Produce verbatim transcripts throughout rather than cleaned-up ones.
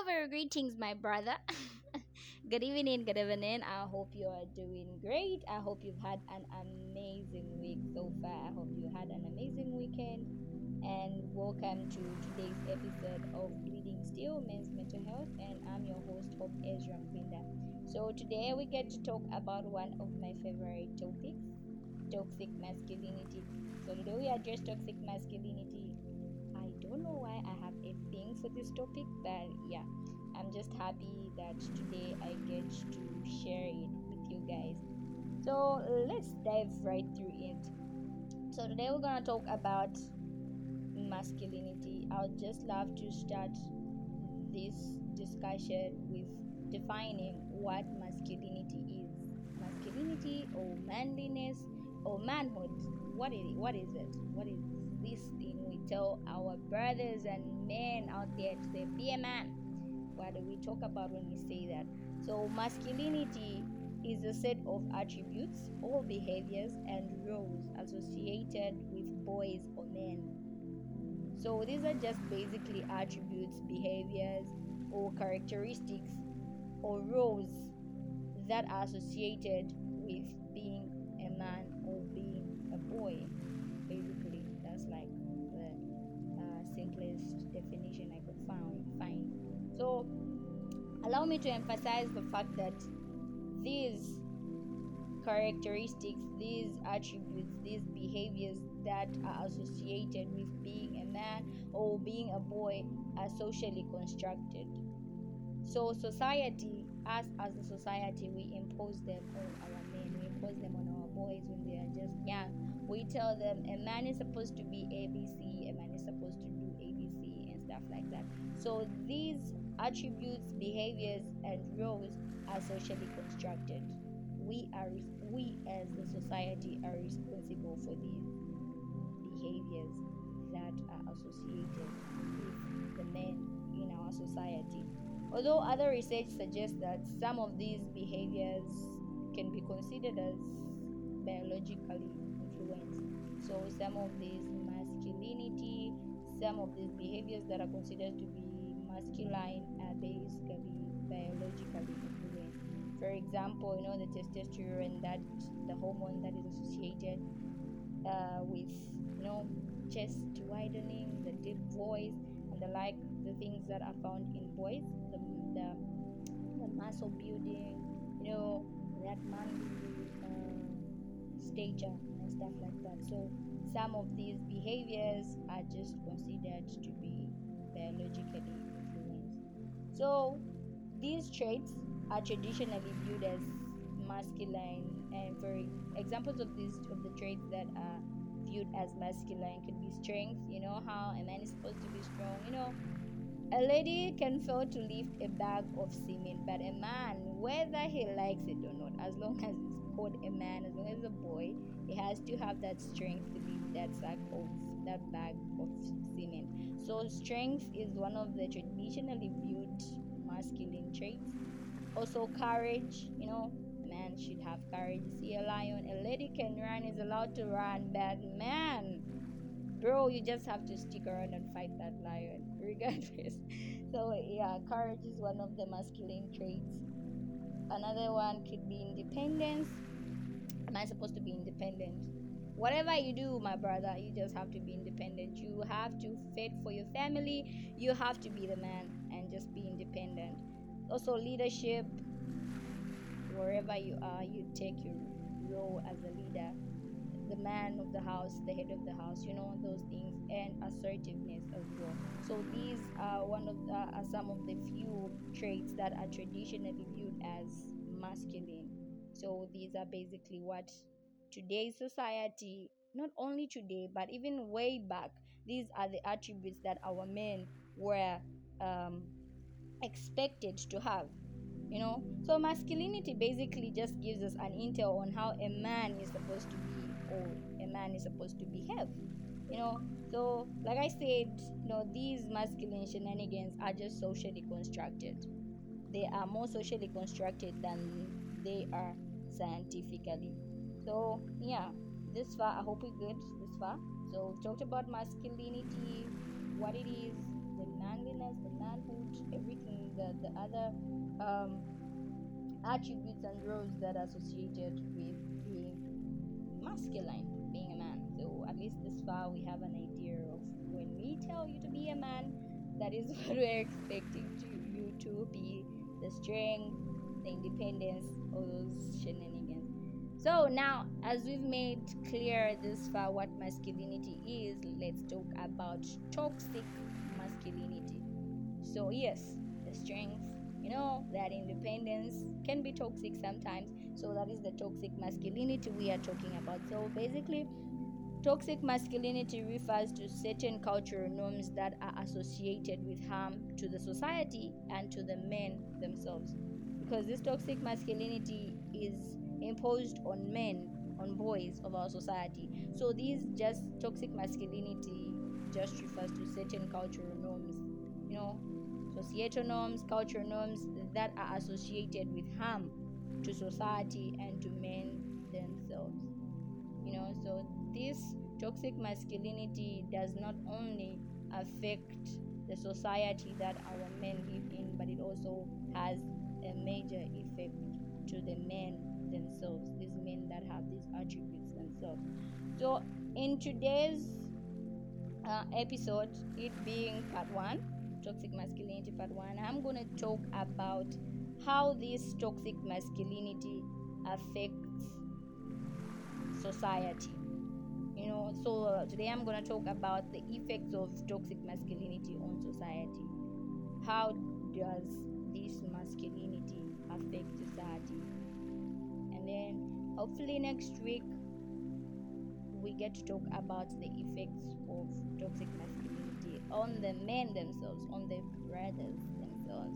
very greetings, my brother. Good evening, good evening. I hope you are doing great. I hope you've had an amazing week so far. I hope you had an amazing weekend. And welcome to today's episode of Bleeding Steel Men's Mental Health. And I'm your host, Hope Ezra Mpinda. So today we get to talk about one of my favorite topics, toxic masculinity. So today we address toxic masculinity. I don't know why I have a thing for this topic, but yeah, I'm just happy that today I get to share it with you guys. So let's dive right through it. So today we're gonna talk about masculinity. I would just love to start this discussion with defining what masculinity is. Masculinity or manliness or manhood. What is it? What is it? What is this thing we tell our brothers and men out there to say, be a man? What do we talk about when we say that? So masculinity is a set of attributes or behaviors and roles associated with boys or men. So these are just basically attributes, behaviors, or characteristics or roles that are associated with being a man or being a boy. Basically, that's like the uh, simplest definition I could find. Find. So allow me to emphasize the fact that these characteristics, these attributes, these behaviors that are associated with being a man or being a boy are socially constructed. So society, us as a society, we impose them on our men, we impose them on our boys when they are just young. We tell them a man is supposed to be A B C, a man is supposed to do A B C and stuff like that. So these attributes, behaviors, and roles are socially constructed. We are we as the society are responsible for these behaviors that are associated with the men in our society. Although other research suggests that some of these behaviors can be considered as biologically influenced. So some of these masculinity, some of these behaviors that are considered to be masculine are basically biologically influenced. For example, you know, the testosterone, that the hormone that is associated uh, with, you know, chest widening, the deep voice, and the like, the things that are found in boys, the the, the muscle building, you know, that manly uh, stature and stuff like that. So some of these behaviors are just considered to be biologically influenced. So these traits are traditionally viewed as masculine, and for examples of these of the traits that are viewed as masculine could be strength. You know how a man is supposed to be strong. You know, a lady can fail to lift a bag of cement, but a man, whether he likes it or not, as long as he's called a man, as long as a boy, he has to have that strength to lift that sack of that bag of cement. So strength is one of the traditionally viewed masculine traits. Also courage, you know, a man should have courage. You see a lion, a lady can run, is allowed to run, but man, bro, you just have to stick around and fight that lion regardless. So yeah, courage is one of the masculine traits. Another one could be independence. Am I supposed to be independent? Whatever you do, my brother, you just have to be independent. You have to fend for your family. You have to be the man and just be independent. Also leadership. Wherever you are, you take your role as a leader, the man of the house, the head of the house, you know, those things, and assertiveness as well. So these are one of the, are some of the few traits that are traditionally viewed as masculine. So these are basically what today's society, not only today but even way back, these are the attributes that our men were um, expected to have, you know. So masculinity basically just gives us an intel on how a man is supposed to be, or a man is supposed to behave, you know. So like I said, you know, these masculine shenanigans are just socially constructed. They are more socially constructed than they are scientifically. So yeah, this far I hope we're good this far. So we've talked about masculinity, what it is, the manliness, the manhood, everything, the other um, attributes and roles that are associated with being masculine, being a man. So at least this far we have an idea of when we tell you to be a man, that is what we're expecting to you to be: the strength, the independence, all those shenanigans. So now, as we've made clear this far what masculinity is, let's talk about toxic masculinity. So yes, the strength, you know, that independence can be toxic sometimes. So that is the toxic masculinity we are talking about. So basically, toxic masculinity refers to certain cultural norms that are associated with harm to the society and to the men themselves. Because this toxic masculinity is imposed on men, on boys of our society. So these just toxic masculinity just refers to certain cultural norms, you know, societal norms, cultural norms that are associated with harm to society and to men themselves. You know, so this toxic masculinity does not only affect the society that our men live in, but it also has a major effect to the men themselves, these men that have these attributes themselves. So in today's uh, episode, it being part one, toxic masculinity part one, I'm going to talk about how this toxic masculinity affects society. You know, so uh, today I'm going to talk about the effects of toxic masculinity on society. How does this masculinity affect society? And then hopefully next week we get to talk about the effects of toxic masculinity on the men themselves, on the brothers themselves.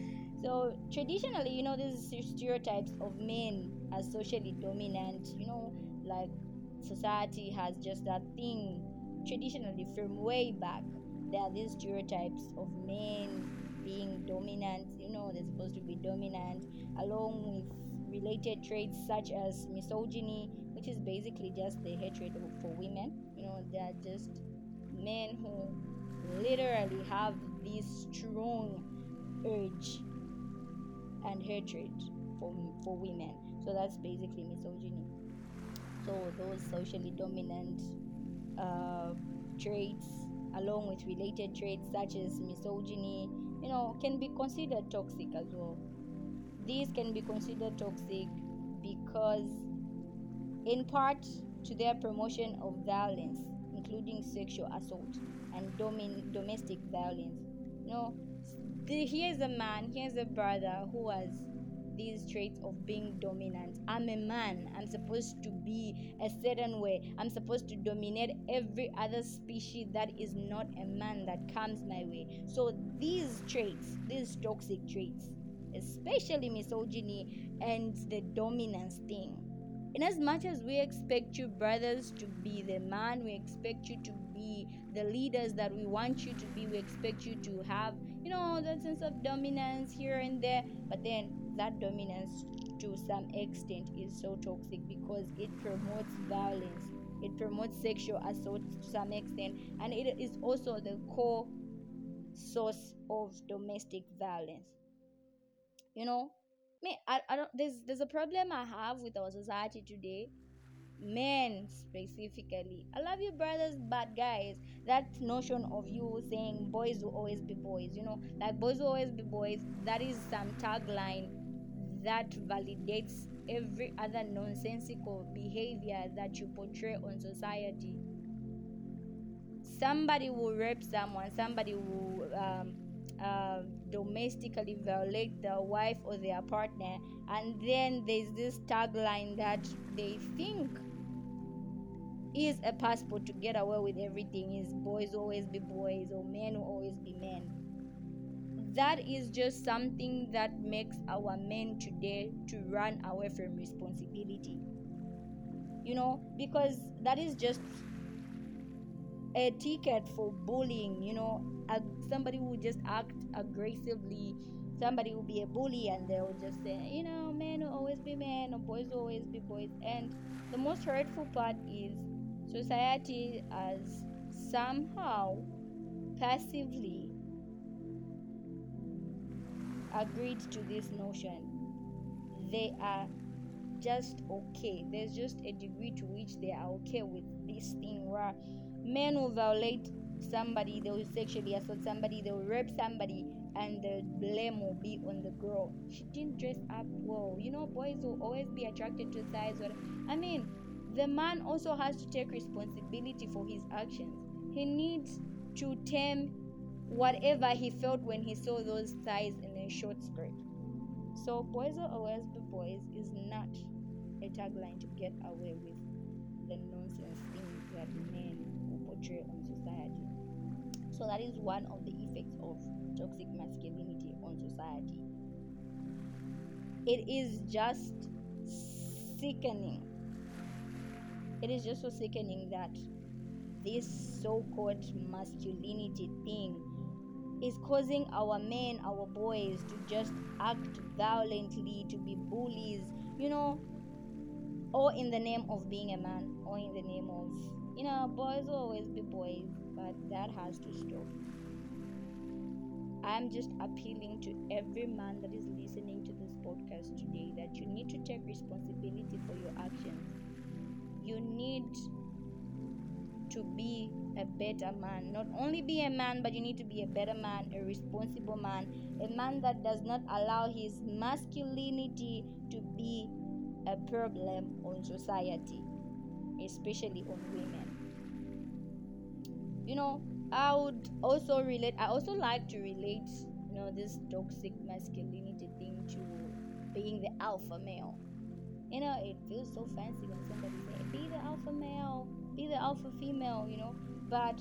So traditionally, you know, these stereotypes of men as socially dominant, you know, like society has just that thing traditionally from way back. There are these stereotypes of men being dominant, you know, they're supposed to be dominant, along with related traits such as misogyny, which is basically just the hatred for women. You know, they're just men who literally have this strong urge and hatred for for women. So that's basically misogyny. So those socially dominant uh, traits, along with related traits such as misogyny, you know, can be considered toxic as well. These can be considered toxic because, in part, to their promotion of violence, including sexual assault and domin- domestic violence. You know, the, here's a man, here's a brother who has these traits of being dominant. I'm a man. I'm supposed to be a certain way. I'm supposed to dominate every other species that is not a man that comes my way. So these traits, these toxic traits, especially misogyny and the dominance thing, in as much as we expect you brothers to be the man, we expect you to be the leaders that we want you to be, we expect you to have, you know, that sense of dominance here and there, but then that dominance to some extent is so toxic because it promotes violence, it promotes sexual assault to some extent, and it is also the core source of domestic violence. You know, me I, I don't there's there's a problem I have with our society today, men specifically. I love you brothers, but guys, that notion of you saying boys will always be boys, you know, like boys will always be boys, that is some tagline that validates every other nonsensical behavior that you portray on society. Somebody will rape someone, somebody will um, uh, domestically violate their wife or their partner, and then there's this tagline that they think is a passport to get away with everything: is boys always be boys or men will always be men. That is just something that makes our men today to run away from responsibility, you know, because that is just a ticket for bullying. You know, uh, somebody will just act aggressively, somebody will be a bully and they'll just say, you know, men will always be men or boys will always be boys. And the most hurtful part is society has somehow passively agreed to this notion. They are just okay. There's just a degree to which they are okay with this thing where men will violate somebody, they will sexually assault somebody, they will rape somebody, and the blame will be on the girl. She didn't dress up well. You know, boys will always be attracted to thighs. Or, I mean, the man also has to take responsibility for his actions. He needs to tame whatever he felt when he saw those thighs in a short skirt. So, boys will always be boys is not a tagline to get away with the nonsense things that men will portray on society. So that is one of the effects of toxic masculinity on society. It is just sickening. It is just so sickening that this so-called masculinity thing is causing our men, our boys to just act violently, to be bullies, you know, or in the name of being a man, or in the name of, you know, boys will always be boys, but that has to stop. I'm just appealing to every man that is listening to this podcast today that you need to take responsibility for your actions. You need to be a better man. Not only be a man, but you need to be a better man, a responsible man, a man that does not allow his masculinity to be a problem on society, especially on women. You know, I would also relate, I also like to relate, you know, this toxic masculinity thing to being the alpha male. You know, it feels so fancy when somebody say, be the alpha male, be the alpha female, you know, but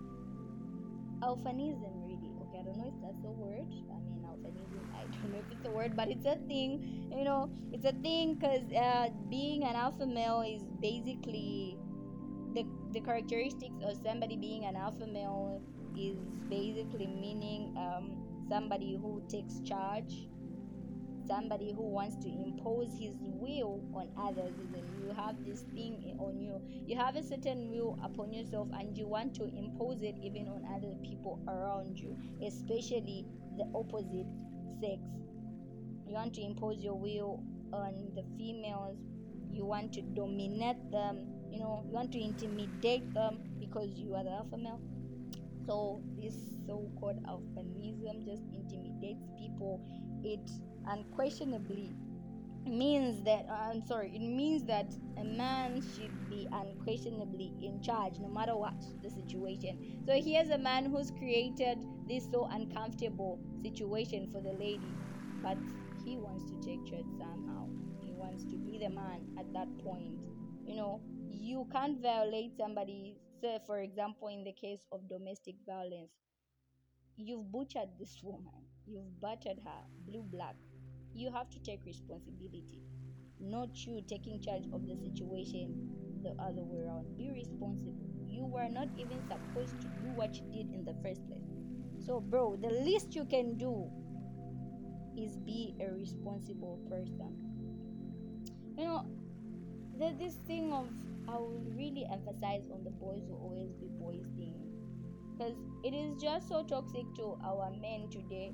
alphanism, really, okay, I don't know if that's a word. I mean, alphanism, I don't know if it's a word, but it's a thing, you know, it's a thing, because uh, being an alpha male is basically the, the characteristics of somebody being an alpha male is basically meaning um, somebody who takes charge, somebody who wants to impose his will on others. You have this thing on you, you have a certain will upon yourself, and you want to impose it even on other people around you, especially the opposite sex. You want to impose your will on the females, you want to dominate them, you know, you want to intimidate them because you are the alpha male. So this so-called alphanism just intimidates people. It unquestionably means that uh, I'm sorry, it means that a man should be unquestionably in charge no matter what the situation. So here's a man who's created this so uncomfortable situation for the lady, but he wants to take charge somehow. He wants to be the man at that point. You know, you can't violate somebody. Say, for example, in the case of domestic violence, you've butchered this woman, you've battered her, blue black. You have to take responsibility, not you taking charge of the situation the other way around. Be responsible. You were not even supposed to do what you did in the first place. So, bro, the least you can do is be a responsible person. You know, the, this thing of, I will really emphasize on the boys will always be boys thing, because it is just so toxic to our men today.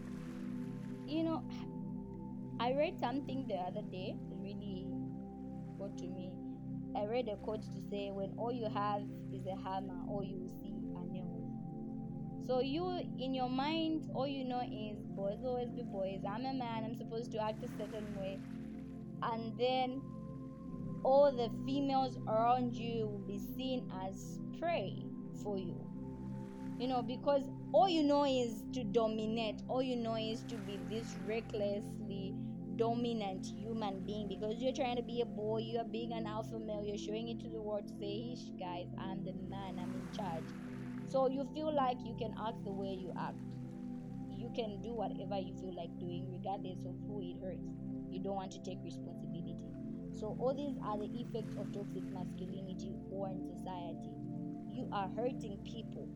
You know, I read something the other day, it really got to me. I read a quote to say, when all you have is a hammer, all you see are nails. So you, in your mind, all you know is boys will always be boys. I'm a man, I'm supposed to act a certain way. And then all the females around you will be seen as prey for you. You know, because all you know is to dominate, all you know is to be this recklessly dominant human being, because you're trying to be a boy, you are being an alpha male, you're showing it to the world to say, "Ish, guys, I'm the man, I'm in charge." So you feel like you can act the way you act, you can do whatever you feel like doing regardless of who it hurts. You don't want to take responsibility. So all these are the effects of toxic masculinity on society. You are hurting people.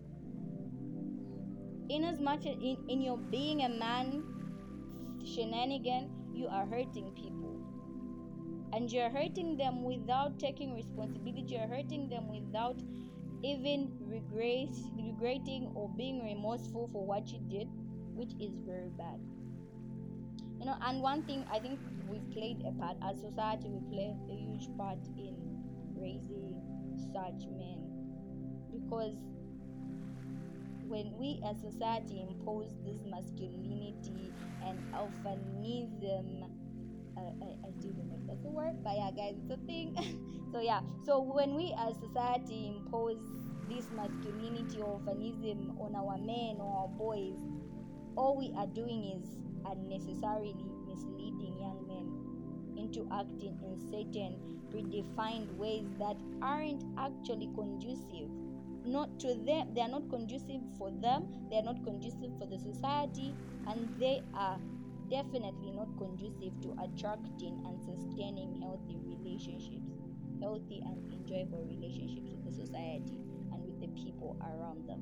In as much as in, in your being a man shenanigan, you are hurting people. And you're hurting them without taking responsibility. You're hurting them without even regret, regretting or being remorseful for what you did, which is very bad. You know, and one thing I think we've played a part as society, we play a huge part in raising such men, because when we as society impose this masculinity and alphanism, uh, I, I still don't know if that's a word, but yeah, guys, it's a thing. So yeah, so when we as society impose this masculinity or alphanism on our men or our boys, all we are doing is unnecessarily misleading young men into acting in certain predefined ways that aren't actually conducive, not to them. They are not conducive for them, they are not conducive for the society, and they are definitely not conducive to attracting and sustaining healthy relationships, healthy and enjoyable relationships with the society and with the people around them.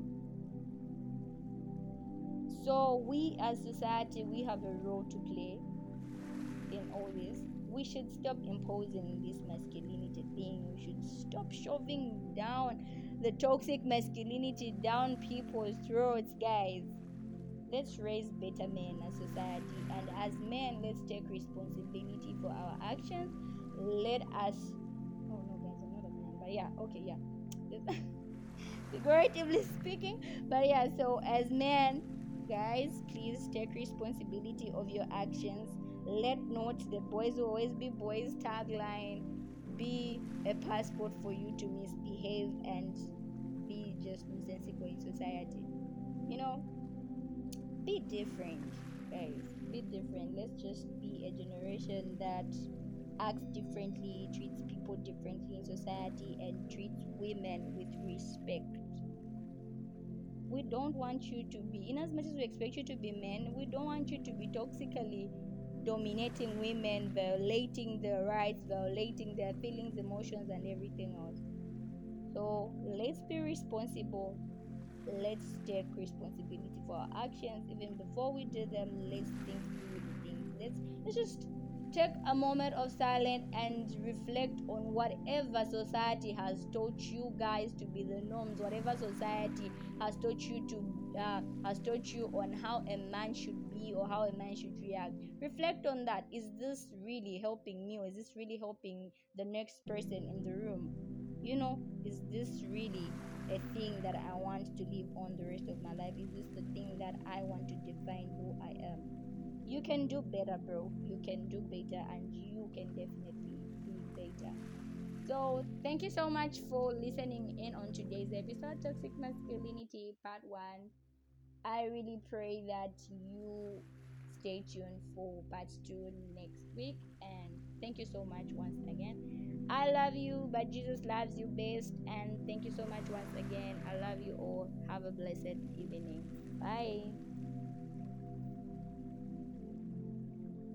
So we as society, we have a role to play in all this. We should stop imposing this masculinity thing. We should stop shoving down the toxic masculinity down people's throats, guys. Let's raise better men as society, and as men, let's take responsibility for our actions. Let us. Oh no, guys, I'm not a man, but yeah, okay, yeah. Figuratively speaking, but yeah. So as men, guys, please take responsibility of your actions. Let not the boys will always be boys tagline be a passport for you to misbehave and be just nonsensical in society. You know, be different, guys. Be different. Let's just be a generation that acts differently, treats people differently in society, and treats women with respect. We don't want you to be, in as much as we expect you to be men, we don't want you to be toxically dominating women, violating their rights, violating their feelings, emotions, and everything else. So let's be responsible. Let's take responsibility for our actions. Even before we do them, let's think through the things. Let's let's just take a moment of silence and reflect on whatever society has taught you guys to be the norms, whatever society has taught you to uh, has taught you on how a man should be or how a man should react. Reflect on that. Is this really helping me, or is this really helping the next person in the room? You know, is this really a thing that I want to live on the rest of my life? Is this the thing that I want to define who I am? You can do better, bro. You can do better, and you can definitely be better. So, thank you so much for listening in on today's episode, Toxic Masculinity Part one. I really pray that you stay tuned for part two next week. And thank you so much once again. I love you, but Jesus loves you best. And thank you so much once again. I love you all. Have a blessed evening. Bye.